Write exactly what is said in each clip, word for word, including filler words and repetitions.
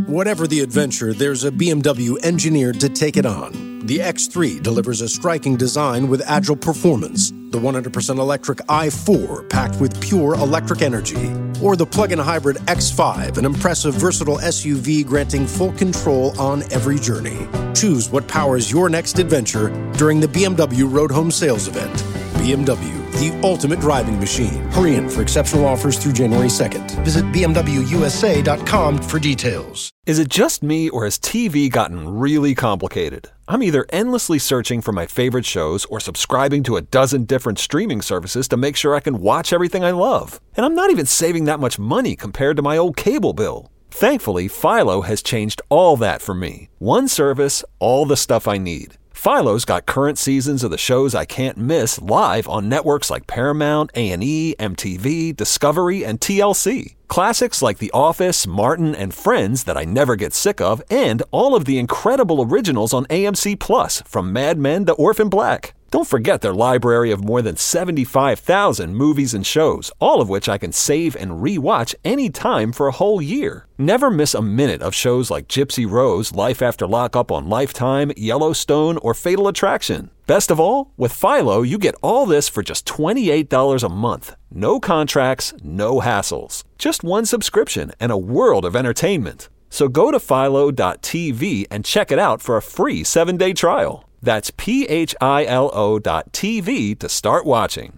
Whatever the adventure, there's a B M W engineered to take it on. The X three delivers a striking design with agile performance. The one hundred percent electric i four, packed with pure electric energy. Or the plug-in hybrid X five, an impressive, versatile S U V granting full control on every journey. Choose what powers your next adventure during the B M W Road Home Sales Event. B M W, the ultimate driving machine. Hurry in for exceptional offers through January second. Visit b m w u s a dot com for details. Is it just me, or has T V gotten really complicated? I'm either endlessly searching for my favorite shows or subscribing to a dozen different streaming services to make sure I can watch everything I love. And I'm not even saving that much money compared to my old cable bill. Thankfully, Philo has changed all that for me. One service, all the stuff I need. Philo's got current seasons of the shows I can't miss live on networks like Paramount, A and E, M T V, Discovery, and T L C. Classics like The Office, Martin, and Friends that I never get sick of, and all of the incredible originals on A M C Plus, from Mad Men to Orphan Black. Don't forget their library of more than seventy-five thousand movies and shows, all of which I can save and re-watch anytime for a whole year. Never miss a minute of shows like Gypsy Rose, Life After Lockup on Lifetime, Yellowstone, or Fatal Attraction. Best of all, with Philo, you get all this for just twenty-eight dollars a month. No contracts, no hassles. Just one subscription and a world of entertainment. So go to philo dot t v and check it out for a free seven-day trial. That's P H I L O dot T V to start watching.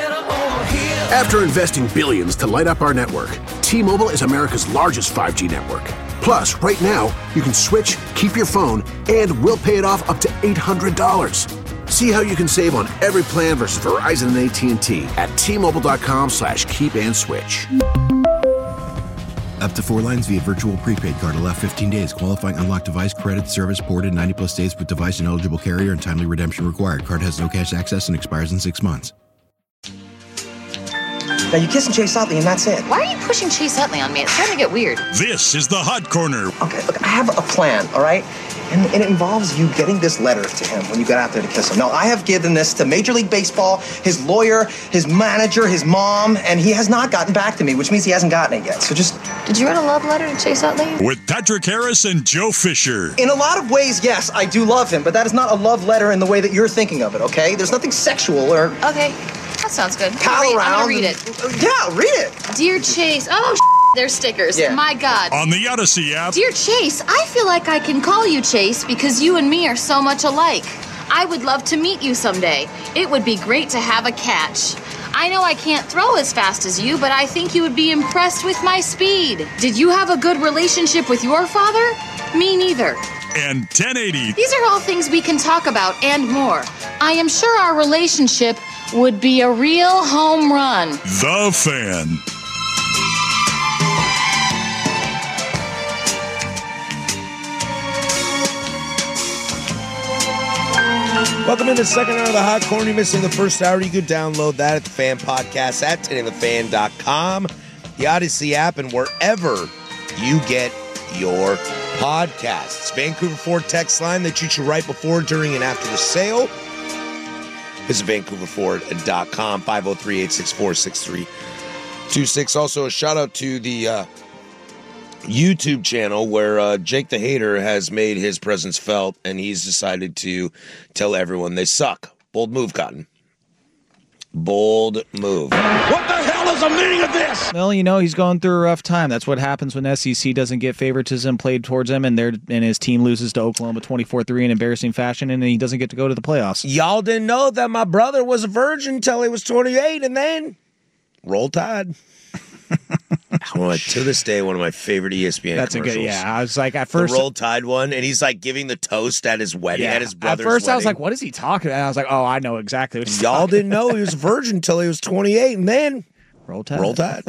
After investing billions to light up our network, T-Mobile is America's largest five G network. Plus, right now, you can switch, keep your phone, and we'll pay it off up to eight hundred dollars. See how you can save on every plan versus Verizon and A T and T at T Mobile dot com slash keep and switch. Up to four lines via virtual prepaid card. Allow fifteen days. Qualifying unlocked device credit service ported ninety plus days with device and eligible carrier and timely redemption required. Card has no cash access and expires in six months. Now you kiss and Chase Utley and that's it. Why are you pushing Chase Utley on me? It's starting to get weird. This is the Hot Corner. Okay, look, I have a plan, all right? And, and it involves you getting this letter to him when you get out there to kiss him. Now, I have given this to Major League Baseball, his lawyer, his manager, his mom, and he has not gotten back to me, which means he hasn't gotten it yet. So just... Did you write a love letter to Chase Utley? With Patrick Harris and Joe Fisher. In a lot of ways, yes, I do love him, but that is not a love letter in the way that you're thinking of it, okay? There's nothing sexual or... Okay, that sounds good. Pal read, around. I'm gonna read it. Yeah, read it. Dear Chase... Oh, they're stickers. Yeah. My God. On the Odyssey app. Dear Chase, I feel like I can call you Chase because you and me are so much alike. I would love to meet you someday. It would be great to have a catch. I know I can't throw as fast as you, but I think you would be impressed with my speed. Did you have a good relationship with your father? Me neither. And ten eighty. These are all things we can talk about and more. I am sure our relationship would be a real home run. The Fan. Welcome into the second hour of the Hot Corner. You're missing the first hour. You can download that at the Fan Podcast at ten the fan dot com, the Odyssey app, and wherever you get your podcasts. Vancouver Ford text line that you should write before, during, and after the sale. Visit vancouver ford dot com, five oh three, eight six four, six three two six. Also, a shout out to the uh, YouTube channel where uh, Jake the Hater has made his presence felt, and he's decided to tell everyone they suck. Bold move, Cotton. Bold move. What the hell is the meaning of this? Well, you know, he's going through a rough time. That's what happens when S E C doesn't get favoritism played towards him, and their and his team loses to Oklahoma twenty-four three in embarrassing fashion, and he doesn't get to go to the playoffs. Y'all didn't know that my brother was a virgin until he was twenty-eight, and then roll tide. Well, to this day, one of my favorite E S P N That's commercials. a good, yeah. I was like, at first, the Roll Tide one, and he's like giving the toast at his wedding, yeah, at his brother's At first, wedding. I was like, what is he talking about? And I was like, oh, I know exactly what he's Y'all talking didn't know he was a virgin until he was twenty-eight, and then Roll Tide. Roll Tide.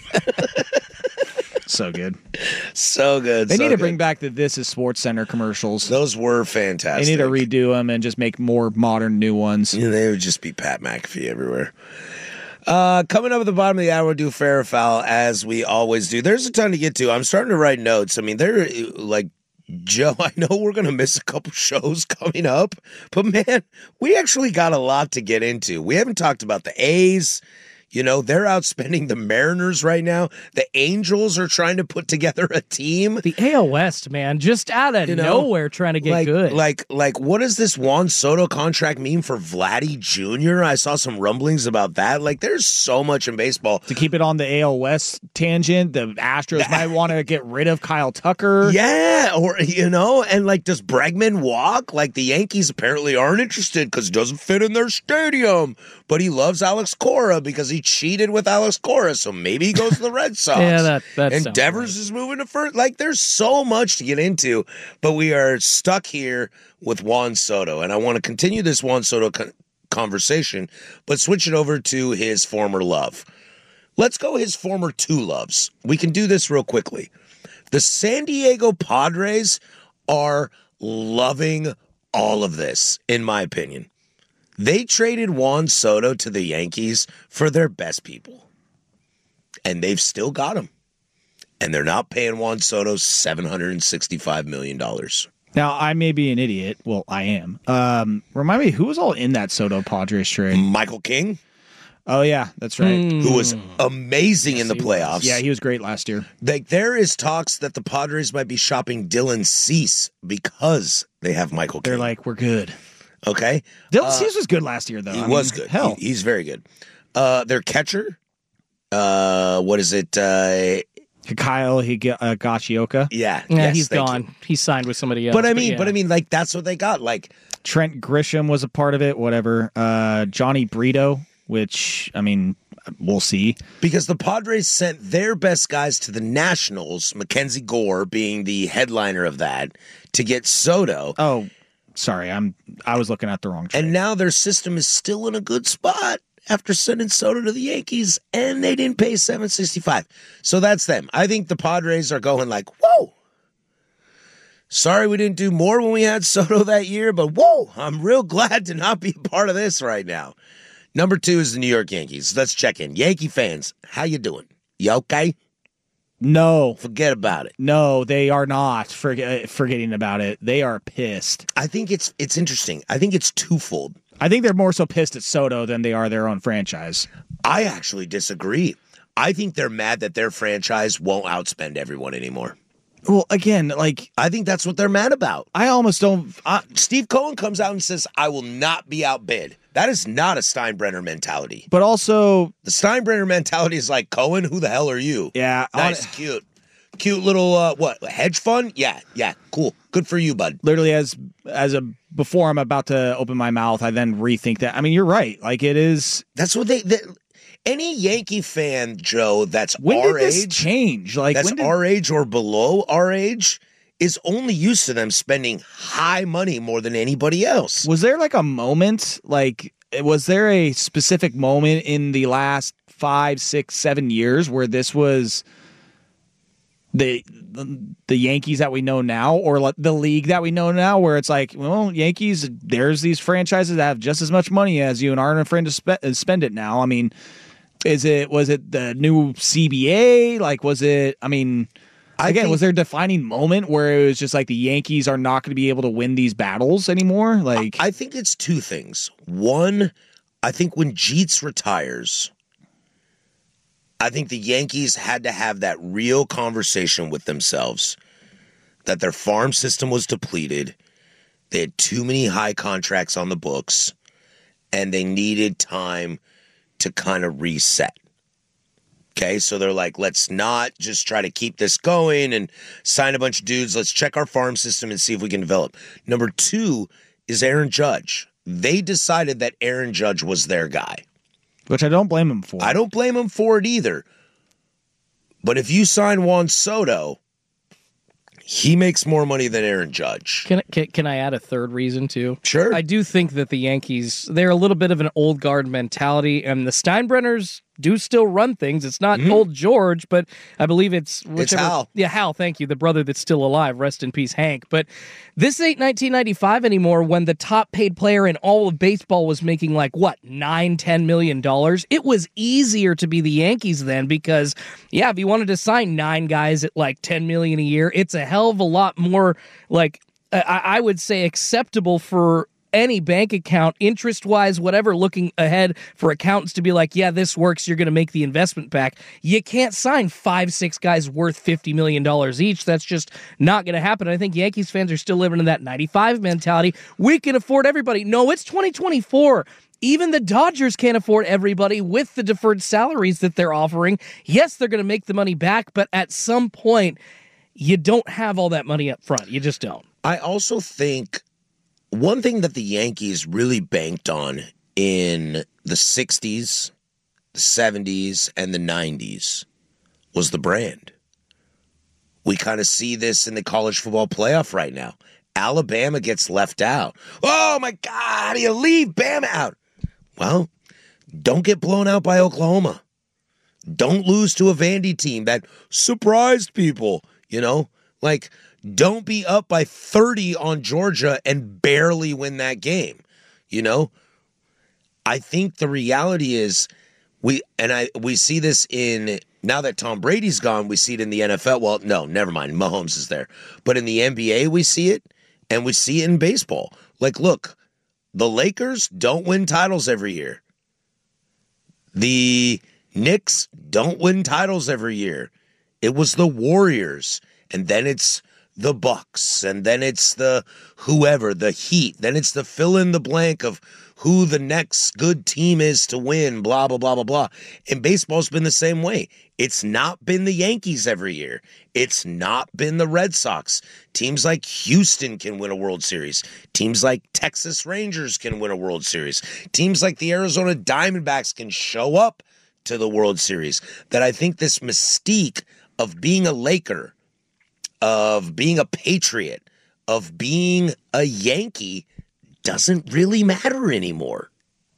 So good. So good. They so need to good. bring back the This Is Sports Center commercials. Those were fantastic. They need to redo them and just make more modern new ones. Yeah, they would just be Pat McAfee everywhere. Uh, coming up at the bottom of the hour, we'll do fair or foul, as we always do. There's a ton to get to. I'm starting to write notes. I mean, they're like, Joe, I know we're going to miss a couple shows coming up, but man, we actually got a lot to get into. We haven't talked about the A's. You know, they're outspending the Mariners right now. The Angels are trying to put together a team. The A L West, man, just out of you know, nowhere trying to get like, good. Like, like, what does this Juan Soto contract mean for Vladdy Junior? I saw some rumblings about that. Like, there's so much in baseball. To keep it on the A L West tangent, the Astros might want to get rid of Kyle Tucker. Yeah, or, you know, and like, does Bregman walk? Like, the Yankees apparently aren't interested because it doesn't fit in their stadium. But he loves Alex Cora because he cheated with Alex Cora, so maybe he goes to the Red Sox. yeah, that, that and Devers right. is moving to first. Like, there's so much to get into, but we are stuck here with Juan Soto, and I want to continue this Juan Soto con- conversation, but switch it over to his former love. Let's go his former two loves. We can do this real quickly. The San Diego Padres are loving all of this, in my opinion. They traded Juan Soto to the Yankees for their best people. And they've still got him. And they're not paying Juan Soto seven hundred sixty-five million dollars. Now, I may be an idiot. Well, I am. Um, remind me, who was all in that Soto Padres trade? Michael King. Oh, yeah, that's right. Mm. Who was amazing in the playoffs. Yeah, he was great last year. Like, there is talks that the Padres might be shopping Dylan Cease because they have Michael King. They're like, we're good. Okay. Dylan uh, Cease was good last year, though. He I was mean, good. Hell. He, he's very good. Uh, their catcher, uh, what is it? Uh, Kyle Higashioka. Yeah. Yeah, yes, he's gone. You. He's signed with somebody else. But I mean, but, yeah. but I mean, like, that's what they got. Like, Trent Grisham was a part of it, whatever. Uh, Johnny Brito, which, I mean, we'll see. Because the Padres sent their best guys to the Nationals, Mackenzie Gore being the headliner of that, to get Soto. Oh, sorry, I'm I was looking at the wrong trade. And now their system is still in a good spot after sending Soto to the Yankees, and they didn't pay seven sixty-five. So that's them. I think the Padres are going like, whoa. Sorry we didn't do more when we had Soto that year, but whoa, I'm real glad to not be a part of this right now. Number two is the New York Yankees. Let's check in. Yankee fans, how you doing? You okay? No. Forget about it. No, they are not forget, forgetting about it. They are pissed. I think it's it's interesting. I think it's twofold. I think they're more so pissed at Soto than they are their own franchise. I actually disagree. I think they're mad that their franchise won't outspend everyone anymore. Well, again, like... I think that's what they're mad about. I almost don't... I, Steve Cohen comes out and says, I will not be outbid. That is not a Steinbrenner mentality. But also... The Steinbrenner mentality is like, Cohen, who the hell are you? Yeah. Nice, on, cute. Cute little, uh, what, hedge fund? Yeah, yeah, cool. Good for you, bud. Literally, as as a before I'm about to open my mouth, I then rethink that. I mean, you're right. Like, it is... That's what they... they Any Yankee fan, Joe, that's when our did this age, change? Like that's when did... our age or below our age, is only used to them spending high money more than anybody else. Was there like a moment, like, was there a specific moment in the last five, six, seven years where this was the the Yankees that we know now, or like the league that we know now, where it's like, well, Yankees, there's these franchises that have just as much money as you and aren't afraid to spe- spend it now. I mean, is it was it the new C B A? Like, was it? I mean, I again, think, was there a defining moment where it was just like the Yankees are not going to be able to win these battles anymore? Like, I think it's two things. One, I think when Jeets retires, I think the Yankees had to have that real conversation with themselves that their farm system was depleted, they had too many high contracts on the books, and they needed time to kind of reset. Okay, so they're like, let's not just try to keep this going and sign a bunch of dudes. Let's check our farm system and see if we can develop. Number two is Aaron Judge. They decided that Aaron Judge was their guy. Which I don't blame him for. I don't blame him for it either. But if you sign Juan Soto, he makes more money than Aaron Judge. Can, can can I add a third reason, too? Sure. I do think that the Yankees, they're a little bit of an old guard mentality, and the Steinbrenners do still run things. It's not mm-hmm. old George, but I believe it's... Whichever, it's Hal. Yeah, Hal, thank you, the brother that's still alive. Rest in peace, Hank. But this ain't nineteen ninety-five anymore when the top-paid player in all of baseball was making, like, what, nine, ten million dollars? It was easier to be the Yankees then because, yeah, if you wanted to sign nine guys at, like, ten million dollars a year, it's a hell of a lot more, like, I, I would say acceptable for any bank account, interest-wise, whatever, looking ahead for accountants to be like, yeah, this works, you're going to make the investment back. You can't sign five, six guys worth fifty million dollars each. That's just not going to happen. I think Yankees fans are still living in that ninety-five mentality. We can afford everybody. No, it's twenty twenty-four. Even the Dodgers can't afford everybody with the deferred salaries that they're offering. Yes, they're going to make the money back, but at some point, you don't have all that money up front. You just don't. I also think one thing that the Yankees really banked on in the sixties, the seventies, and the nineties was the brand. We kind of see this in the college football playoff right now. Alabama gets left out. Oh, my God, how do you leave Bama out? Well, don't get blown out by Oklahoma. Don't lose to a Vandy team that surprised people, you know? Like, don't be up by thirty on Georgia and barely win that game, you know? I think the reality is, we and I we see this in, now that Tom Brady's gone, we see it in the N F L. Well, no, never mind, Mahomes is there. But in the N B A, we see it, and we see it in baseball. Like, look, the Lakers don't win titles every year. The Knicks don't win titles every year. It was the Warriors, and then it's the Bucks, and then it's the whoever, the Heat. Then it's the fill in the blank of who the next good team is to win, blah, blah, blah, blah, blah. And baseball's been the same way. It's not been the Yankees every year. It's not been the Red Sox. Teams like Houston can win a World Series. Teams like Texas Rangers can win a World Series. Teams like the Arizona Diamondbacks can show up to the World Series. That I think this mystique of being a Laker, of being a Patriot, of being a Yankee doesn't really matter anymore.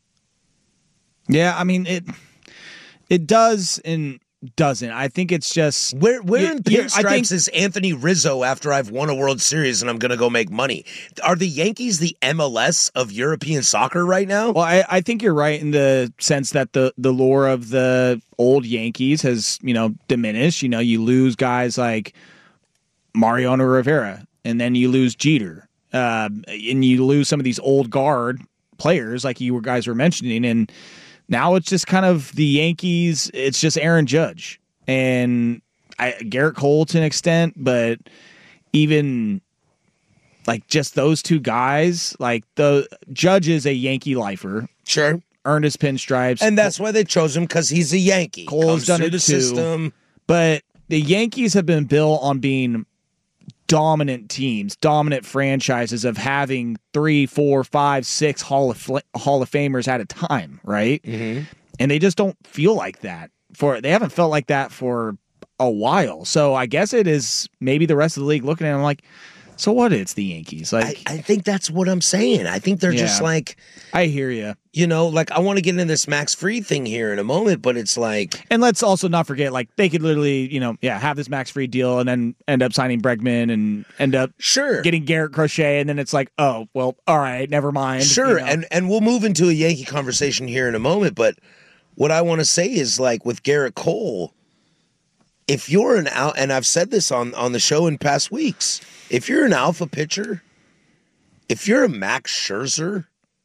Yeah, I mean, it it does and doesn't. I think it's just... Where, where yeah, in yeah, pinstripes I think, is Anthony Rizzo after I've won a World Series and I'm going to go make money? Are the Yankees the M L S of European soccer right now? Well, I, I think you're right in the sense that the, the lore of the old Yankees has, you know, diminished. You know, you lose guys like Mariano Rivera, and then you lose Jeter, uh, and you lose some of these old guard players like you guys were mentioning, and now it's just kind of the Yankees. It's just Aaron Judge and I, Garrett Cole to an extent, but even like just those two guys, like the Judge is a Yankee lifer. Sure. Earned his pinstripes. And that's why they chose him, because he's a Yankee. Cole's done it the too. System. But the Yankees have been built on being dominant teams, dominant franchises of having three, four, five, six Hall of Hall of Famers at a time, right? Mm-hmm. And they just don't feel like that. For they haven't felt like that for a while. So I guess it is maybe the rest of the league looking at them like, so what? It's the Yankees. Like I, I think that's what I'm saying. I think they're Yeah. just like, I hear you. you know, like I want to get into this Max Fried thing here in a moment, but it's like, And let's also not forget, like they could literally, you know, yeah, have this Max Fried deal and then end up signing Bregman and end up sure, getting Garrett Crochet, and then it's like, oh, well, all right, never mind. sure, you know? and and we'll move into a Yankee conversation here in a moment. But what I want to say is, like with Garrett Cole, if you're an out, and I've said this on on the show in past weeks, if you're an alpha pitcher, if you're a Max Scherzer,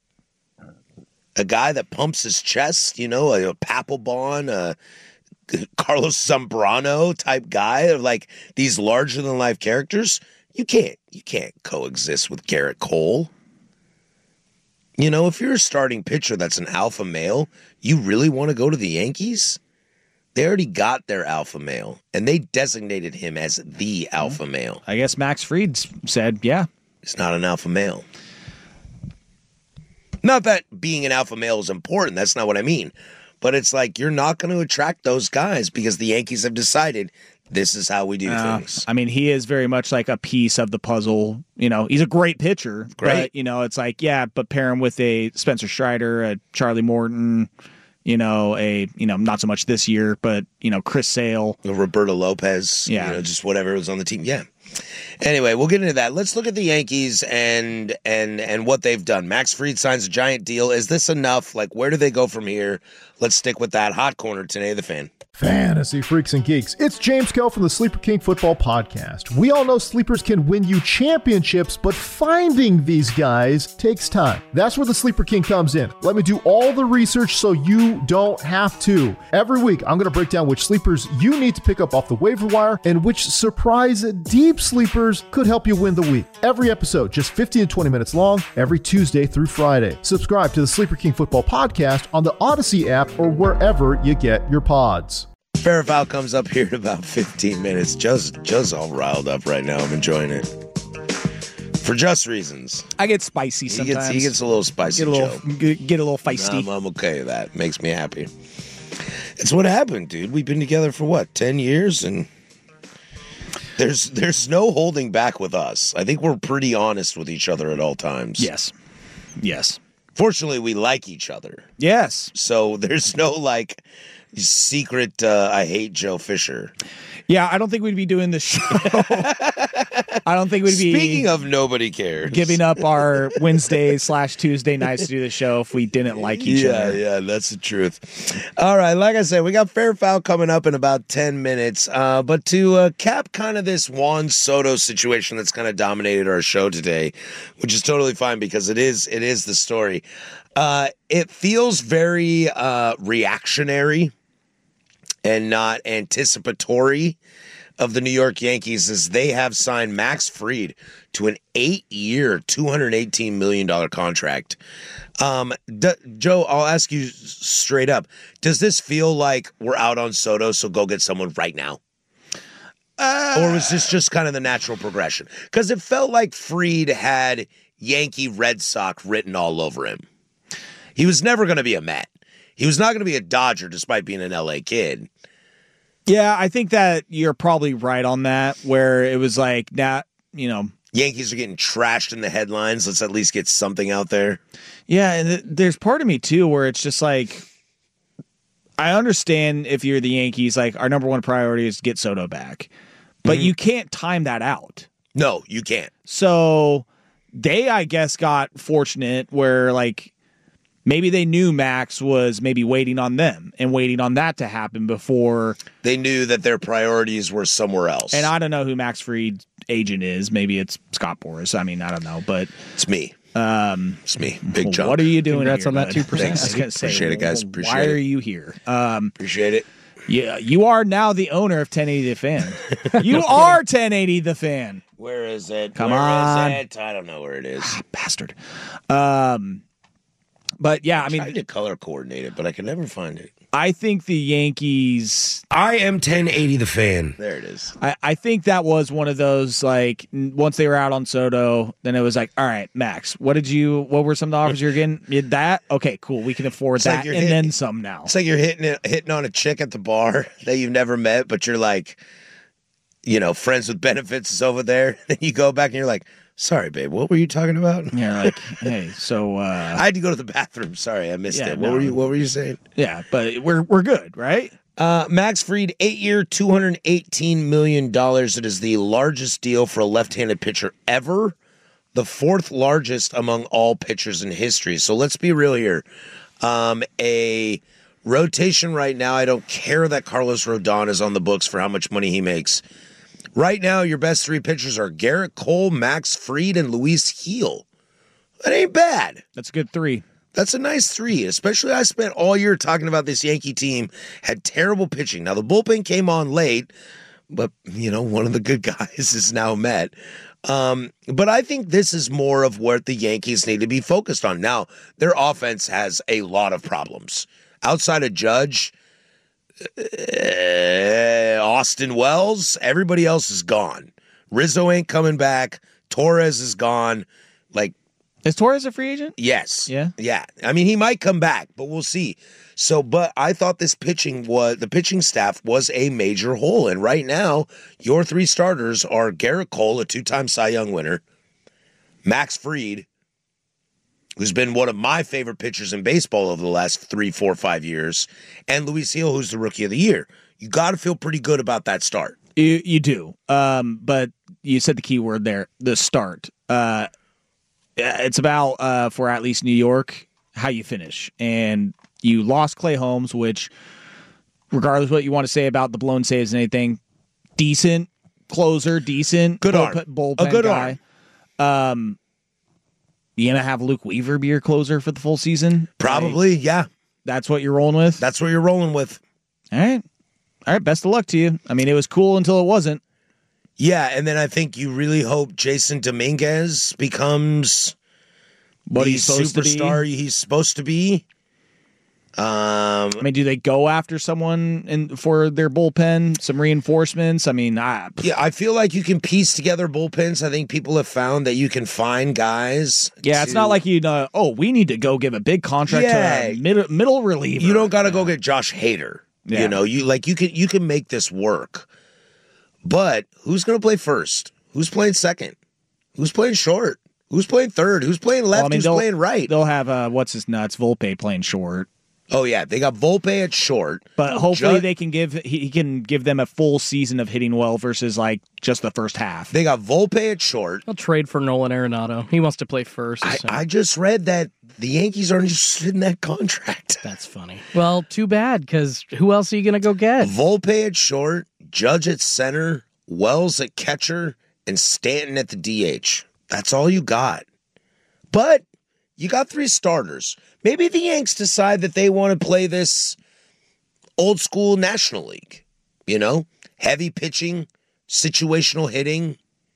a guy that pumps his chest, you know, a, a Papelbon, a Carlos Zambrano type guy, of like these larger than life characters, you can't you can't coexist with Garrett Cole. You know, if you're a starting pitcher that's an alpha male, you really want to go to the Yankees? They already got their alpha male, and they designated him as the alpha male. I guess Max Fried said, yeah. It's not an alpha male. Not that being an alpha male is important. That's not what I mean. But it's like you're not going to attract those guys because the Yankees have decided this is how we do Uh, things. I mean, he is very much like a piece of the puzzle. You know, he's a great pitcher. Great. But, you know, it's like, yeah, but pair him with a Spencer Strider, a Charlie Morton, you know, a, you know, not so much this year, but, you know, Chris Sale. Roberto Lopez. Yeah. You know, just whatever was on the team. Yeah. Anyway, we'll get into that. Let's look at the Yankees and and and what they've done. Max Fried signs a giant deal. Is this enough? Like, where do they go from here? Let's stick with that hot corner today, the fan. Fantasy freaks and geeks, it's James Kell from the Sleeper King Football Podcast. We all know sleepers can win you championships, but finding these guys takes time. That's where the Sleeper King comes in. Let me do all the research so you don't have to. Every week, I'm going to break down which sleepers you need to pick up off the waiver wire and which surprise deep sleepers could help you win the week. Every episode, just fifteen to twenty minutes long, every Tuesday through Friday. Subscribe to the Sleeper King Football Podcast on the Odyssey app or wherever you get your pods. Fair Foul comes up here in about fifteen minutes. Joe's, Joe's all riled up right now. I'm enjoying it. For just reasons. I get spicy sometimes. He gets, he gets a little spicy, get a little, Joe. Get, get a little feisty. I'm, I'm okay with that. Makes me happy. It's what happened, dude. We've been together for, what, ten years? And there's there's no holding back with us. I think we're pretty honest with each other at all times. Yes. Yes. Fortunately, we like each other. Yes. So there's no, like... secret uh, I hate Joe Fisher. Yeah, I don't think we'd be doing this show. I don't think we'd be Speaking of nobody cares. giving up our Wednesday slash Tuesday nights to do the show if we didn't like each yeah, other. Yeah, yeah, that's the truth. All right, like I said, we got Fair Foul coming up in about ten minutes. Uh, but to uh, cap kind of this Juan Soto situation that's kind of dominated our show today, which is totally fine because it is it is the story. Uh, it feels very uh, reactionary and not anticipatory of the New York Yankees as they have signed Max Fried to an eight-year, two hundred eighteen million dollars contract. Um, d- Joe, I'll ask you straight up. Does this feel like we're out on Soto, so go get someone right now? Uh, or was this just kind of the natural progression? Because it felt like Fried had Yankee Red Sox written all over him. He was never going to be a Met. He was not going to be a Dodger despite being an L A kid. Yeah, I think that you're probably right on that, where it was like, that, you know. Yankees are getting trashed in the headlines. Let's at least get something out there. Yeah, and th- there's part of me, too, where it's just like, I understand if you're the Yankees, like, our number one priority is to get Soto back. But mm-hmm. you can't time that out. No, you can't. So they, I guess, got fortunate where, like, maybe they knew Max was maybe waiting on them and waiting on that to happen before. They knew that their priorities were somewhere else. And I don't know who Max Fried's agent is. Maybe it's Scott Boras. I mean, I don't know, but it's me. Um, it's me. Big John. What are you doing? That's here, on that two percent. Thanks. Say, Appreciate well, it, guys. Appreciate why it. are you here? Um, Appreciate it. Yeah, you are now the owner of ten eighty The Fan. You are ten eighty The Fan. Where is it? Come where on. Is it? I don't know where it is. Ah, bastard. Um. But yeah, I mean, I tried to color coordinate it, but I can never find it. I think the Yankees. I am ten eighty The Fan. There it is. I, I think that was one of those, like, once they were out on Soto, then it was like, all right, Max, what did you? What were some of the offers you're getting? You that? Okay, cool. We can afford It's that, like and hitting, then some. Now it's like you're hitting it, hitting on a chick at the bar that you've never met, but you're like, you know, friends with benefits is over there. Then you go back and you're like, sorry, babe, what were you talking about? Yeah, like, hey, so uh, I had to go to the bathroom. Sorry, I missed yeah, it. What no. were you? What were you saying? Yeah, but we're we're good, right? Uh, Max Fried, eight-year, two hundred eighteen million dollars. It is the largest deal for a left-handed pitcher ever, the fourth largest among all pitchers in history. So let's be real here. Um, a rotation right now, I don't care that Carlos Rodon is on the books for how much money he makes. Right now, your best three pitchers are Garrett Cole, Max Fried, and Luis Gil. That ain't bad. That's a good three. That's a nice three, especially I spent all year talking about this Yankee team had terrible pitching. Now, the bullpen came on late, but, you know, one of the good guys is now Met. Um, but I think this is more of what the Yankees need to be focused on. Now, their offense has a lot of problems. Outside of Judge, uh, Austin Wells, everybody else is gone. Rizzo ain't coming back. Torres is gone. Like, is Torres a free agent? Yes. Yeah. Yeah. I mean, he might come back, but we'll see. So, but I thought this pitching was the pitching staff was a major hole, and right now your three starters are Garrett Cole, a two-time Cy Young winner, Max Fried, who's been one of my favorite pitchers in baseball over the last three, four, five years, and Luis Gil, who's the Rookie of the Year. You got to feel pretty good about that start. You, you do, um, but you said the key word there: the start. Uh, it's about uh, for at least New York how you finish, and you lost Clay Holmes, which regardless of what you want to say about the blown saves and anything, decent closer, decent good bullpen, arm. bullpen a good guy. Arm. Um, you gonna have Luke Weaver be your closer for the full season? Probably, like, yeah. That's what you're rolling with? That's what you're rolling with. All right. All right, best of luck to you. I mean, it was cool until it wasn't. Yeah, and then I think you really hope Jason Dominguez becomes what the he's supposed superstar to be. he's supposed to be. Um, I mean, do they go after someone in, for their bullpen, some reinforcements? I mean, I, yeah, I feel like you can piece together bullpens. I think people have found that you can find guys. Yeah, to, it's not like you know, oh, we need to go give a big contract yeah, to a mid, middle reliever. You don't got to go get Josh Hader. Yeah. You know, you like you can you can make this work. But who's going to play first? Who's playing second? Who's playing short? Who's playing third? Who's playing left? Well, I mean, who's they'll- playing right? They'll have uh, what's his nuts Volpe playing short. Oh yeah, they got Volpe at short, But hopefully Ju- they can give he, he can give them a full season of hitting well versus like just the first half. They got Volpe at short. I'll trade for Nolan Arenado. He wants to play first. I, so. I just read that the Yankees aren't interested in that contract. That's funny. Well, too bad, because who else are you going to go get? Volpe at short, Judge at center, Wells at catcher, and Stanton at the D H. That's all you got. But you got three starters. Maybe the Yanks decide that they want to play this old school National League. You know, heavy pitching, situational hitting.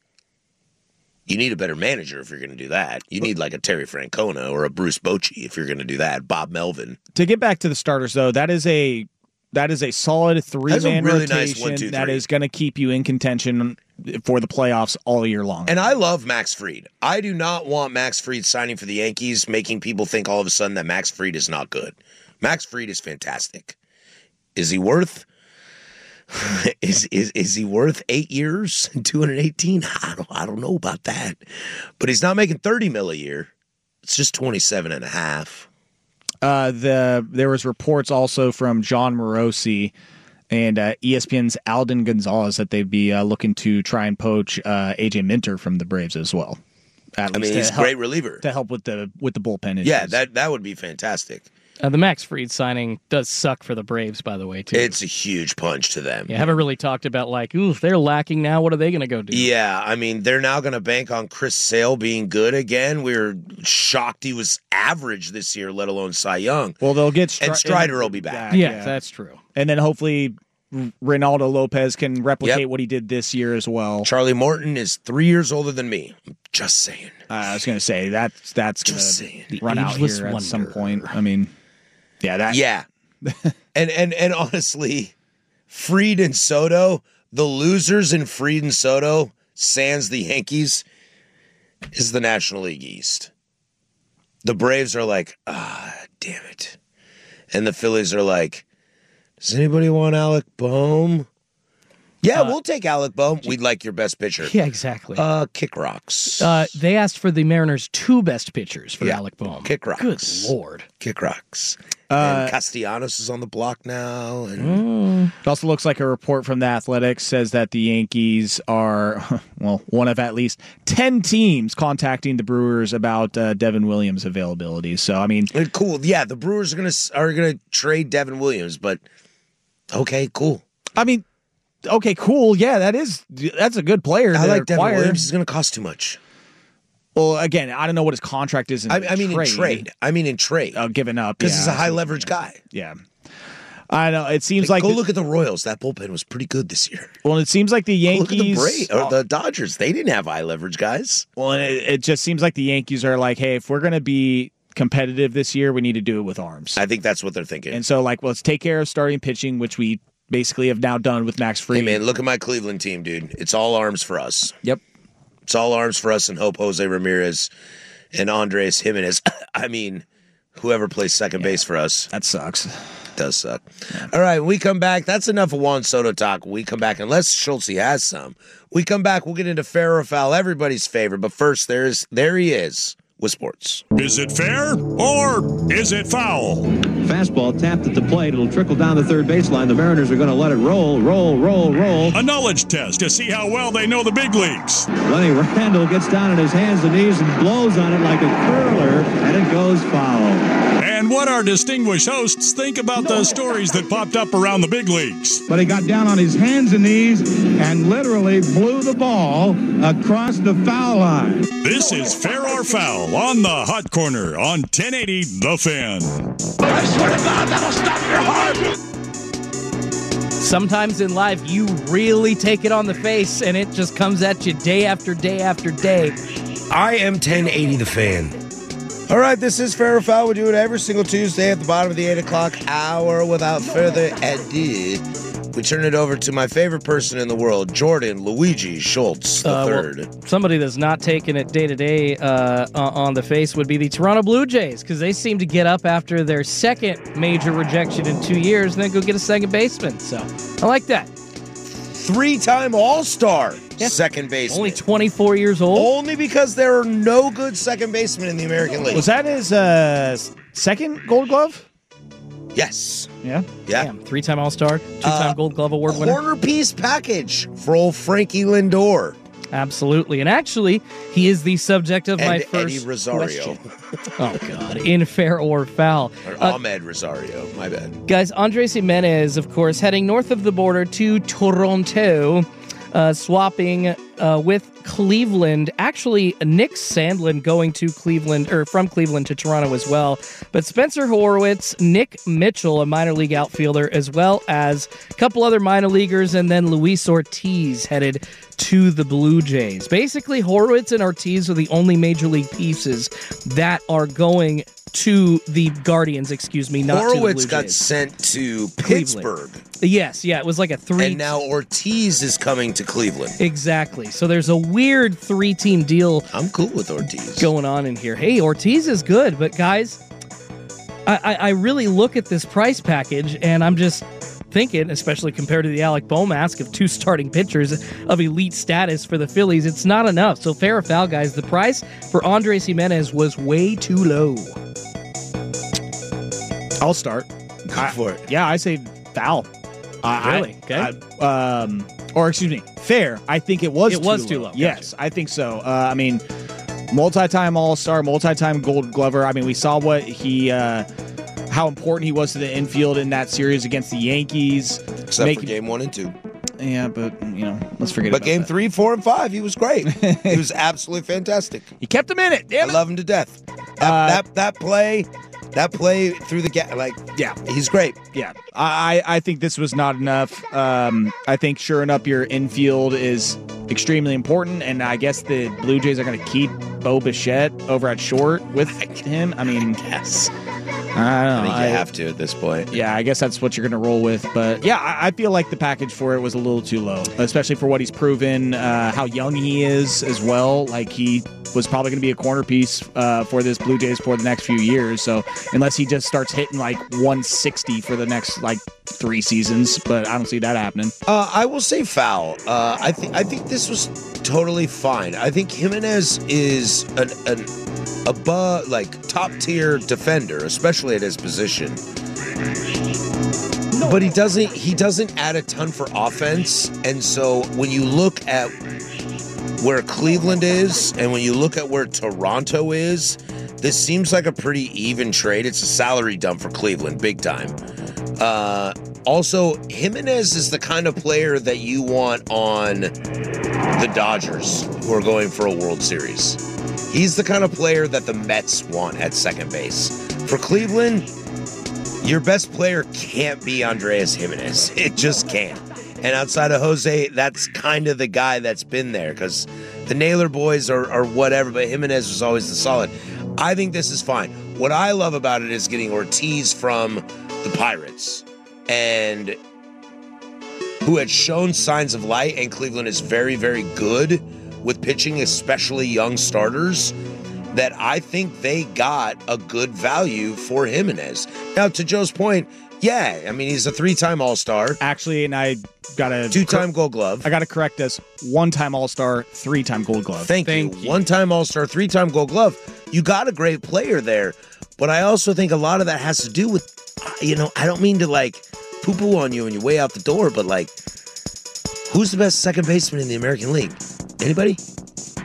You need a better manager if you're going to do that. You need like a Terry Francona or a Bruce Bochy if you're going to do that. Bob Melvin. To get back to the starters, though, that is a that is a solid three man really rotation nice one, two, that three. is going to keep you in contention for the playoffs all year long. And I love Max Fried. I do not want Max Fried signing for the Yankees, making people think all of a sudden that Max Fried is not good. Max Fried is fantastic. Is he worth? is is is he worth eight years and two hundred eighteen? I don't I don't know about that, but he's not making thirty mil a year. It's just twenty seven and a half. Uh, the there was reports also from John Morosi and uh, E S P N's Alden Gonzalez that they'd be uh, looking to try and poach uh, A J Minter from the Braves as well. At I mean, to he's a help- great reliever to help with the with the bullpen issues. Yeah, that that would be fantastic. Uh, the Max Fried signing does suck for the Braves, by the way, too. It's a huge punch to them. Yeah, haven't really talked about, like, ooh, if they're lacking now, what are they going to go do? Yeah, I mean, they're now going to bank on Chris Sale being good again. We were shocked he was average this year, let alone Cy Young. Well, they'll get Stri- and Strider will be back. Yeah, that's true. And then hopefully Reynaldo Lopez can replicate Yep. what he did this year as well. Charlie Morton is three years older than me. I'm just saying. Uh, I was going to say that's that's going Just to saying. run out ageless here at some wonder. point. I mean, yeah, that Yeah. and and and honestly, Fried and Soto, the losers in Fried and Soto, sans the Yankees, is the National League East. The Braves are like, ah, damn it. And the Phillies are like, does anybody want Alec Bohm? Yeah, Uh, we'll take Alec Bohm. We'd like your best pitcher. Yeah, exactly. Uh, kick rocks. Uh, they asked for the Mariners' two best pitchers for Yeah. Alec Bohm. Kick rocks. Good Lord. Kick rocks. Uh, and Castellanos is on the block now. And It also looks like a report from the Athletics says that the Yankees are, well, one of at least ten teams contacting the Brewers about uh, Devin Williams' availability. So, I mean, cool. Yeah, the Brewers are gonna are gonna trade Devin Williams, but okay, cool. I mean, okay, cool. Yeah, that is that's a good player. I to like Devin acquire. Williams. He's gonna cost too much. Well, again, I don't know what his contract is in I, I mean, trade. in trade. I mean, in trade. Uh, given up Because yeah, he's a I see high what you leverage mean. guy. Yeah. I know. It seems Like, like go the- look at the Royals. That bullpen was pretty good this year. well, it seems like the Go look at the Yankees Bra- or the Dodgers. They didn't have high leverage guys. Well, and it, it just seems like the Yankees are like, hey, if we're going to be competitive this year, we need to do it with arms. I think that's what they're thinking. And so, like, let's take care of starting pitching, which we basically have now done with Max Fried. Hey, man, look at my Cleveland team, dude. It's all arms for us. Yep. It's all arms for us and hope Jose Ramirez and Andres Jimenez. I mean, whoever plays second base for us. That sucks. Does suck. All right, when we come back. That's enough of Juan Soto talk. When we come back, unless Schultze has some. We come back, we'll get into fair or foul, everybody's favorite. But first, there's there he is with sports. Is it fair or is it foul? Fastball tapped at the plate. It'll trickle down the third baseline. The Mariners are going to let it roll, roll, roll, roll. A knowledge test to see how well they know the big leagues. Lenny Randall gets down on his hands and knees and blows on it like a curler, and it goes foul. and what our distinguished hosts think about the stories that popped up around the big leagues. But he got down on his hands and knees and literally blew the ball across the foul line. This is Fair or Foul on the Hot Corner on ten eighty The Fan. I swear to God, that'll stop your heart. Sometimes in life, you really take it on the face, and it just comes at you day after day after day. I am ten eighty The Fan. All right, this is Fair or Foul. We do it every single Tuesday at the bottom of the eight o'clock hour. Without further ado, we turn it over to my favorite person in the world, Jordan Luigi Schultz the Uh, third. well, somebody that's not taking it day to day uh, on the face would be the Toronto Blue Jays, because they seem to get up after their second major rejection in two years and then go get a second baseman. So I like that. Three-time All-Star yeah. second baseman. Only twenty-four years old. Only because there are no good second basemen in the American League. Was that his uh, second Gold Glove? Yes. Yeah. Yeah. Damn, three-time All-Star, two-time Uh, Gold Glove Award winner. Corner piece package for old Frankie Lindor. Absolutely. And actually, he is the subject of and my first Eddie Rosario. question. Oh, God. In Fair or Foul. Or Uh, Ahmed Rosario. My bad. Guys, Andres Jimenez, of course, heading north of the border to Toronto, uh, swapping uh, with Cleveland. Actually, Nick Sandlin going to Cleveland, or from Cleveland to Toronto as well. But Spencer Horwitz, Nick Mitchell, a minor league outfielder, as well as a couple other minor leaguers, and then Luis Ortiz headed to the Blue Jays. Basically, Horwitz and Ortiz are the only major league pieces that are going to the Guardians, excuse me, not to the Blue Horwitz got Jays. sent to Cleveland. Pittsburgh. Yes, yeah, it was like a three. And now Ortiz is coming to Cleveland. Exactly. So there's a weird three-team deal. I'm cool with Ortiz going on in here. Hey, Ortiz is good, but guys, I, I, I really look at this price package, and I'm just thinking, especially compared to the Alec Bomask of two starting pitchers of elite status for the Phillies, it's not enough. So fair or foul, guys, the price for Andres Jimenez was way too low. I'll start. Go I, for it. Yeah, I say foul. I, Really? I, Okay. I, um, or excuse me, fair. I think it was. It too was low. too low. Yes, I think so. Uh, I mean, multi-time All-Star, multi-time Gold Glover. I mean, we saw what he, uh, how important he was to the infield in that series against the Yankees. Except Making, for game one and two. Yeah, but you know, let's forget. But about game that. three, four, and five, he was great. He was absolutely fantastic. He kept him in it. Damn I it. love him to death. That Uh, that, that play, that play through the gap, like Yeah. he's great. Yeah, I, I think this was not enough. Um, I think shoring up your infield is extremely important, and I guess the Blue Jays are going to keep Bo Bichette over at short with him. I mean, Yes, I don't know. I think I- you have to at this point. yeah, I guess that's what you're going to roll with. But yeah, I, I feel like the package for it was a little too low, especially for what he's proven, uh, how young he is as well. Like he was probably going to be a corner piece uh, for this Blue Jays for the next few years. So unless he just starts hitting like one sixty for the next like three seasons, but I don't see that happening. Uh, I will say foul. Uh, I think I think this was totally fine. I think Jimenez is an, an above, like top tier defender, especially at his position. But he doesn't he doesn't add a ton for offense, and so when you look at where Cleveland is and when you look at where Toronto is, this seems like a pretty even trade. It's a salary dump for Cleveland, big time. Uh, also, Jimenez is the kind of player that you want on the Dodgers, who are going for a World Series. He's the kind of player that the Mets want at second base. For Cleveland, your best player can't be Andres Jimenez. It just can't. And outside of Jose, that's kind of the guy that's been there, because the Naylor boys are, are whatever, but Jimenez was always the solid. I think this is fine. What I love about it is getting Ortiz from the Pirates, and who had shown signs of light, and Cleveland is very, very good with pitching, especially young starters, that I think they got a good value for Jimenez. Now, to Joe's point, yeah, I mean, he's a three-time All-Star. Actually, and I got a Two-time Gold Glove. I got to correct this: one-time All-Star, three-time Gold Glove. Thank, Thank you. you. One-time All-Star, three-time Gold Glove. You got a great player there, but I also think a lot of that has to do with, you know, I don't mean to, like, poo-poo on you on your way out the door, but, like, who's the best second baseman in the American League? Anybody?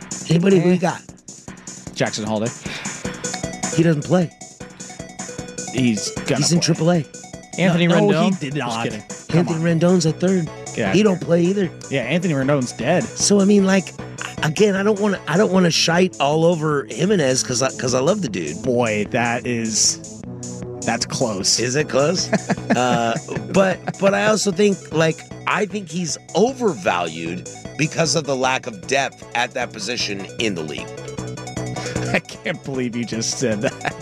Anybody? Who you got? Jackson Holiday. He doesn't play. he's gonna He's in play. triple A. Anthony no, Rendon. No, he did not. Just kidding. Anthony Rendon's at third. Yeah. He don't play either. Yeah, Anthony Rendon's dead. So I mean, like, again, I don't want to. I don't want to shite all over Jimenez because because I, I love the dude. Boy, that is that's close. Is it close? uh, but but I also think like I think he's overvalued because of the lack of depth at that position in the league. I can't believe you just said that.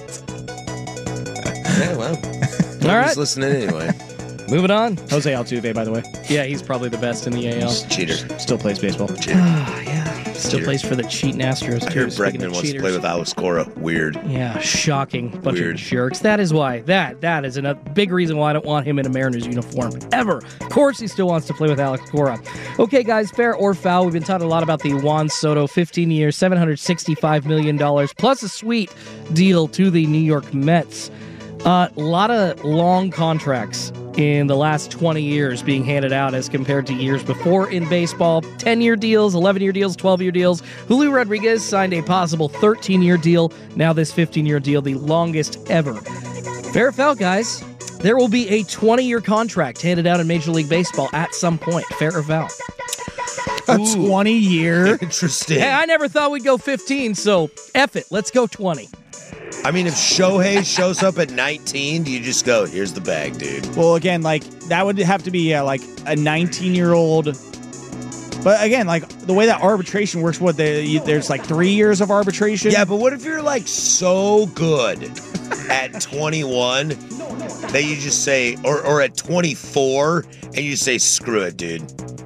Yeah, well, all right, listening anyway. Moving on. Jose Altuve, by the way. Yeah, he's probably the best in the A L. Cheater. Still plays baseball. Cheater. yeah. Still Cheater. plays for the cheating Astros, too. I heard speaking Bregman of wants cheaters. to play with Alex Cora. Weird. Yeah, shocking. Bunch Weird. of jerks. That is why. That That is a big reason why I don't want him in a Mariners uniform. Ever. Of course he still wants to play with Alex Cora. Okay, guys, fair or foul, we've been talking a lot about the Juan Soto fifteen years, seven hundred sixty-five million dollars, plus a sweet deal to the New York Mets. A uh, lot of long contracts in the last twenty years being handed out as compared to years before in baseball. ten-year deals, eleven-year deals, twelve-year deals. Julio Rodriguez signed a possible thirteen-year deal. Now this fifteen-year deal, the longest ever. Fair or foul, guys. There will be a twenty-year contract handed out in Major League Baseball at some point. Fair or foul? A twenty-year? Interesting. Hey, I never thought we'd go fifteen, so F it. Let's go twenty. I mean, if Shohei shows up at nineteen, do you just go, here's the bag, dude? Well, again, like, that would have to be uh, like a nineteen-year-old. But again, like, the way that arbitration works, what, the, you, there's like three years of arbitration? Yeah, but what if you're, like, so good at twenty-one that you just say, or, or at twenty-four, and you say, screw it, dude.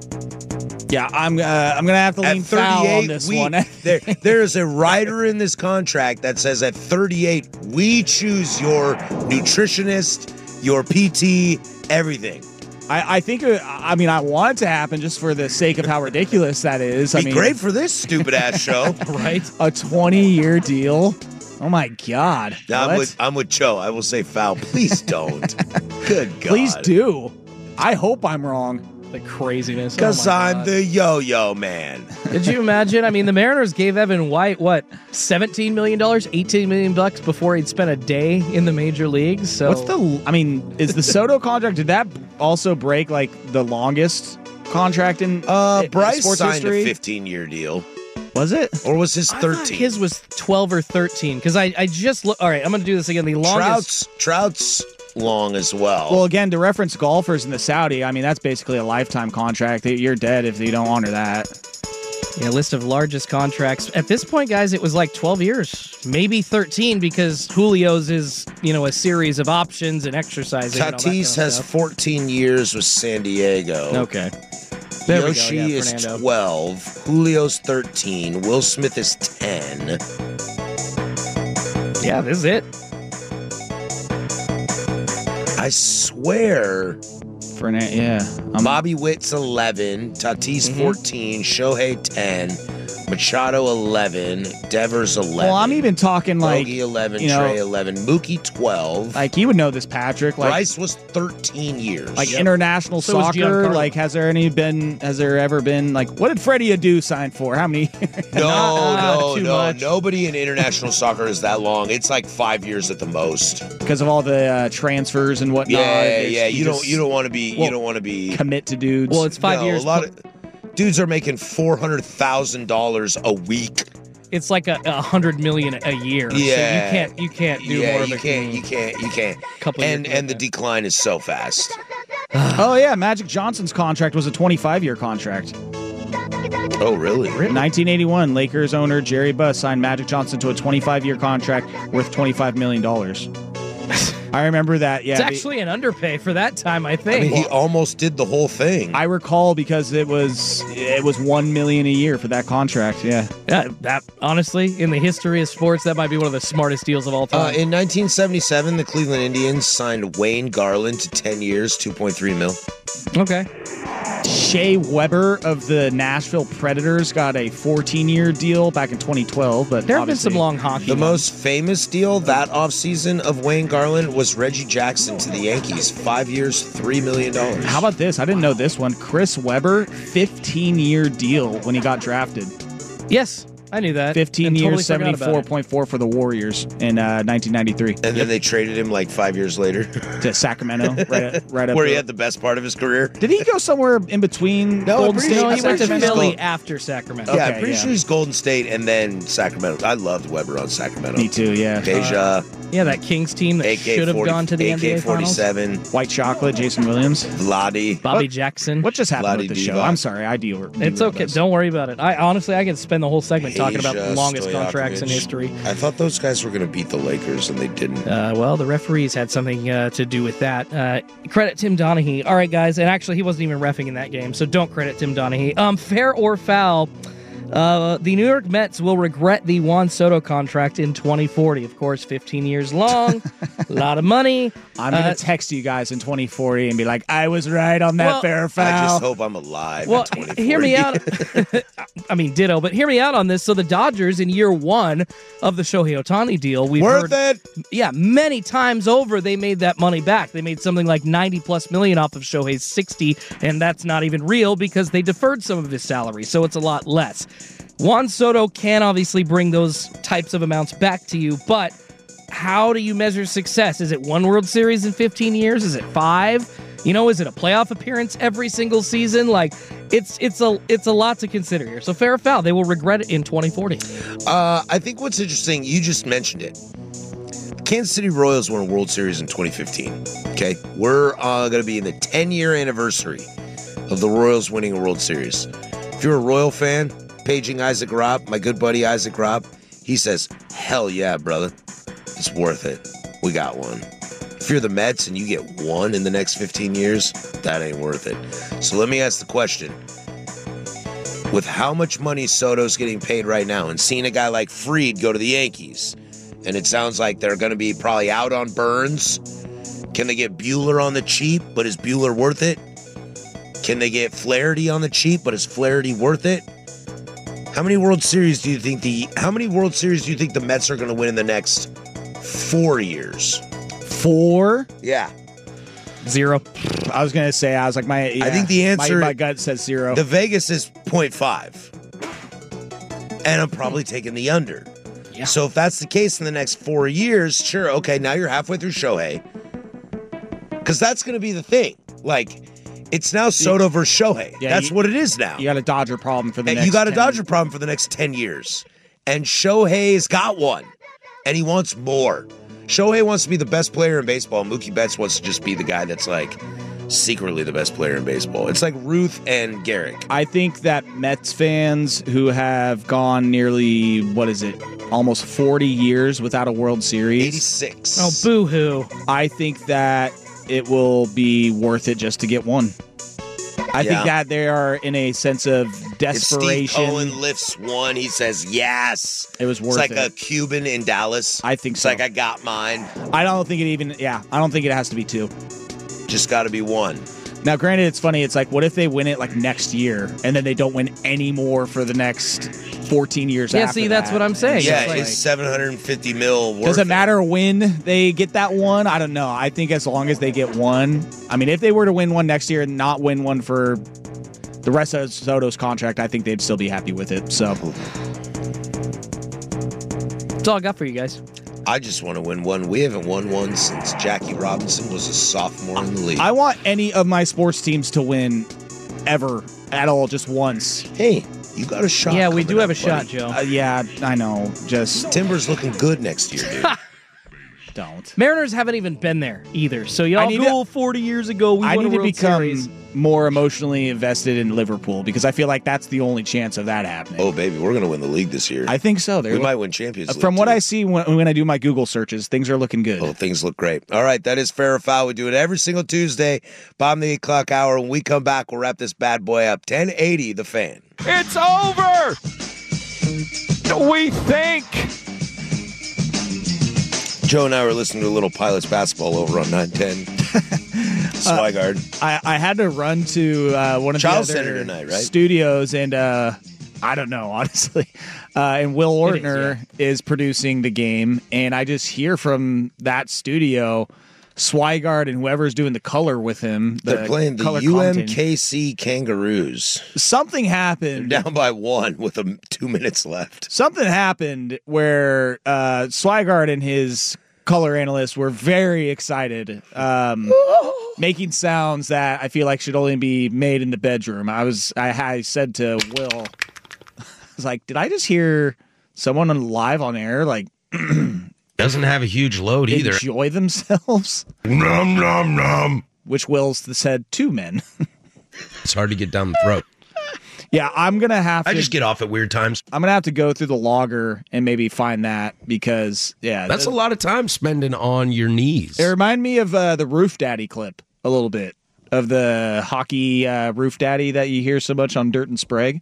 Yeah, I'm uh, I'm going to have to lean foul on this we, one. there, there is a rider in this contract that says at thirty-eight, we choose your nutritionist, your P T, everything. I, I think, uh, I mean, I want it to happen just for the sake of how ridiculous that is. Be I mean, great for this stupid-ass show. Right? A twenty-year deal? Oh, my God. I'm What? with, I'm with Joe. I will say foul. Please don't. Good God. Please do. I hope I'm wrong. The craziness. Because Oh my I'm God. the yo-yo man. Did you imagine? I mean, the Mariners gave Evan White, what, seventeen million dollars, eighteen million dollars bucks before he'd spent a day in the major leagues? So What's the, I mean, is the Soto contract, did that also break, like, the longest contract in Uh, in Bryce sports signed history? a fifteen-year deal. Was it? Or was his I thought thirteen? his was twelve or thirteen, because I, I just look. All right, I'm going to do this again. The longest. Trout's, Trout's long as well. Well, again, to reference golfers in the Saudi, I mean, that's basically a lifetime contract. You're dead if you don't honor that. Yeah, list of largest contracts. At this point, guys, it was like twelve years, maybe thirteen, because Julio's is, you know, a series of options and exercising. and all that kind of Tatis has stuff. fourteen years with San Diego. Okay. There we go, Yoshi yeah, is Fernando. twelve. Julio's thirteen. Will Smith is ten. Yeah, this is it. I swear. Fernand, yeah. I'm, Bobby Witt's eleven. Tatis Mhm. fourteen. Shohei ten. Machado eleven. Devers eleven. well, I'm even talking like, Bogey eleven. you know, Trey eleven. Mookie twelve. like you would know this, Patrick. Like, Bryce was thirteen years. like international So was soccer. Giancarlo. Like, has there any been? Has there ever been? Like, what did Freddie Adu sign for? How many? No, Not no, too no. much. Nobody in international soccer is that long. It's like five years at the most. Because of all the uh, transfers and whatnot. Yeah, It's- yeah. You don't. just You don't want to be. well, you don't want to be. commit to dudes. Well, it's five no, years. A lot of dudes are making four hundred thousand dollars a week. It's like a, a hundred million a year. So you Yeah. can't. You can't do yeah, more of you a can't. You can't. You can't. Couple and years and the decline is so fast. oh yeah, Magic Johnson's contract was a twenty-five year contract. Oh really? nineteen eighty-one, Lakers owner Jerry Buss signed Magic Johnson to a twenty-five year contract worth twenty-five million dollars. I remember that. Yeah, It's the- actually an underpay for that time, I I think. mean, he almost did the whole thing. I recall because it was it was one million a year for that contract. Yeah, Yeah, that honestly, in the history of sports, that might be one of the smartest deals of all Uh, time. in nineteen seventy-seven, the Cleveland Indians signed Wayne Garland to ten years, two point three mil. okay. Shea Weber of the Nashville Predators got a fourteen year deal back in twenty twelve. But There have been obviously- some long hockey. The ones. most famous deal that offseason of Wayne Garland was Reggie Jackson to the Yankees, five years, three million dollars. How about this? I didn't know this one. Chris Webber, fifteen year deal when he got drafted. Yes, I knew that. fifteen And years, totally forgot about seventy-four it. point four for the Warriors in uh, nineteen ninety-three. And then they traded him like five years later to Sacramento, right, right up where he there. had the best part of his career. Did he go somewhere in between No, I'm Golden pretty State sure and he went to Sacramento? Philly after Sacramento. Yeah, Okay, I'm pretty yeah. sure he's Golden State and then Sacramento. I loved Weber on Sacramento. Me too, yeah. Deja, Uh, yeah, that Kings team that A K should have forty gone to the A N B K A Finals. forty-seven, White Chocolate, Jason Williams. Vladi, Bobby What? Jackson. What just happened Vlade with the show? Divac. I'm sorry, I deal. It's okay. Don't worry about it. I honestly, I could spend the whole segment talking about the Asia longest contracts in Stojakovic. history. I thought those guys were going to beat the Lakers, and they didn't. Uh, well, the referees had something uh, to do with that. Uh, credit Tim Donaghy. All right, guys, and actually, he wasn't even reffing in that game, so don't credit Tim Donaghy. Um, fair or foul? Uh, the New York Mets will regret the Juan Soto contract in twenty forty. Of course, fifteen years long, a lot of money. I'm going to Uh, text you guys in twenty forty and be like, I was right on that Well, fair foul. I just hope I'm alive. Well, at twenty forty. hear me out. I mean, ditto, but hear me out on this. So the Dodgers in year one of the Shohei Ohtani deal, we've Worth heard, it. yeah, many times over they made that money back. They made something like ninety plus million off of Shohei's sixty, and that's not even real because they deferred some of his salary, so it's a lot less. Juan Soto can obviously bring those types of amounts back to you, but how do you measure success? Is it one World Series in fifteen years? Is it five? You know, is it a playoff appearance every single season? Like, it's it's a it's a lot to consider here. So fair or foul, they will regret it in twenty forty. Uh, I think what's interesting, you just mentioned it. Kansas City Royals won a World Series in twenty fifteen. Okay, we're uh, going to be in the ten-year anniversary of the Royals winning a World Series. If you're a Royal fan, paging Isaac Robb, my good buddy Isaac Robb, he says, hell yeah, brother. It's worth it. We got one. If you're the Mets and you get one in the next fifteen years, that ain't worth it. So let me ask the question. With how much money Soto's getting paid right now and seeing a guy like Fried go to the Yankees, and it sounds like they're going to be probably out on Burns, can they get Buehler on the cheap, but is Buehler worth it? Can they get Flaherty on the cheap, but is Flaherty worth it? How many World Series do you think the how many World Series do you think the Mets are going to win in the next four years? Four? Yeah. Zero. I was going to say, I was like, my. Yeah, I think the answer. My, my gut says zero. The Vegas is point five. And I'm probably taking the under. Yeah. So if that's the case in the next four years, sure, okay, now you're halfway through Shohei. Because that's going to be the thing. Like, it's now Soto versus Shohei. Yeah, that's you- what it is now. You got a Dodger problem for the And next you got a ten Dodger problem for the next ten years. And Shohei's got one. And he wants more. Shohei wants to be the best player in baseball. Mookie Betts wants to just be the guy that's like secretly the best player in baseball. It's like Ruth and Garrick. I think that Mets fans who have gone nearly, what is it, almost forty years without a World Series. eighty-six. Oh, boo-hoo. I think that it will be worth it just to get one. I Yeah. think that they are in a sense of If Steve desperation. Cohen lifts one, he says yes. It was worth It's like it. a Cuban in Dallas. I think It's so. like I got mine. I don't think it even, yeah, I don't think it has to be two. Just got to be one. Now, granted, it's funny. It's like, what if they win it like next year and then they don't win any more for the next fourteen years Yeah, after see, that's that? what I'm saying. Yeah, It's like- it's seven hundred fifty mil worth. Does it matter when they get that one? I don't know. I think as long as they get one. I mean, if they were to win one next year and not win one for the rest of Soto's contract, I think they'd still be happy with it. So That's all I got for you guys. I just want to win one. We haven't won one since Jackie Robinson was a sophomore in the league. I want any of my sports teams to win ever at all, just once. Hey, you got a shot. Yeah, we coming do have up, a shot, buddy. Joe. Uh, yeah, I know. Just Timber's looking good next year, dude. don't. Mariners haven't even been there either. So y'all I need go forty years ago. We I won need a to World become Series. more emotionally invested in Liverpool because I feel like that's the only chance of that happening. Oh, baby, we're going to win the league this year. I think so. we They're- might win Champions League. From what too. I see when, when I do my Google searches, things are looking good. Oh, things look great. All right, that is Fair or Foul. We do it every single Tuesday, bottom of the eight o'clock hour. When we come back, we'll wrap this bad boy up. ten eighty, The Fan. It's over! We think. Joe and I were listening to a little Pilots basketball over on nine ten. Swigard. I, I had to run to uh, one of Child the Center other tonight, right? studios, and uh, I don't know, honestly. Uh, and Will Ortner is, producing the game, and I just hear from that studio Swigart and whoever's doing the color with him. The They're playing the color U M commentating. K C Kangaroos. Something happened. They're down by one with um, two minutes left. Something happened where uh, Swigart and his color analyst were very excited, um, making sounds that I feel like should only be made in the bedroom. I was, I, I said to Will, I was like, did I just hear someone on live on air like doesn't have a huge load either. Enjoy themselves? Nom nom nom. Which Will's said two men. It's hard to get down the throat. Yeah, I'm gonna have to. I just get off at weird times. I'm gonna have to go through the logger and maybe find that because yeah, That's the, a lot of time spending on your knees. It reminded me of uh, the Roof Daddy clip a little bit of the hockey uh, Roof Daddy that you hear so much on Dirt and Sprague.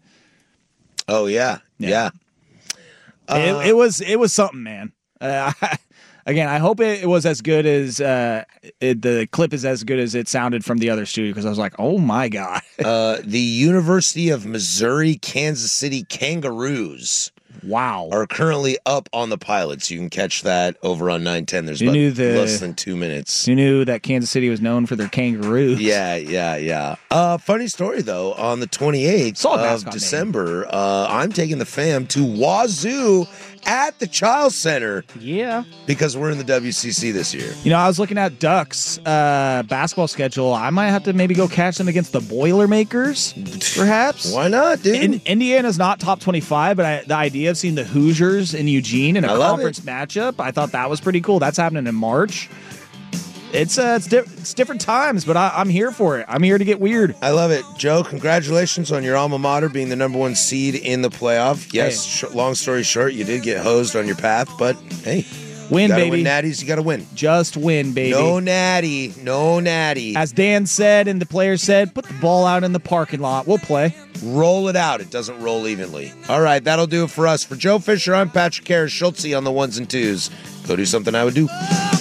Oh yeah, yeah. yeah. Uh, it, it was it was something, man. Uh, again, I hope it, it was as good as uh, it, the clip is as good as it sounded from the other studio because I was like, oh my god. uh, the University of Missouri Kansas City Kangaroos. Wow. Are currently up on the pilot, so you can catch that over on nine ten. There's you about knew the, less than two minutes. You knew that Kansas City was known for their kangaroos. Yeah, yeah, yeah. Uh, funny story, though. On the twenty-eighth of December, uh, I'm taking the fam to Wazoo at the Child Center. Yeah. Because we're in the W C C this year. You know, I was looking at Ducks uh, basketball schedule. I might have to maybe go catch them against the Boilermakers, perhaps. Why not, dude? In, Indiana's not top twenty-five, but I, the idea of seeing the Hoosiers in Eugene in a I love conference it. matchup, I thought that was pretty cool. That's happening in March. It's uh, it's, di- it's different times, but I, I'm here for it. I'm here to get weird. I love it. Joe, congratulations on your alma mater being the number one seed in the playoff. Yes, sh- long story short, you did get hosed on your path, but hey. Win, you gotta baby. Win natties, you got to win. Just win, baby. No natty. No natty. As Dan said and the players said, put the ball out in the parking lot. We'll play. Roll it out. It doesn't roll evenly. All right, that'll do it for us. For Joe Fisher, I'm Patrick Harris Schultze on the ones and twos. Go do something I would do.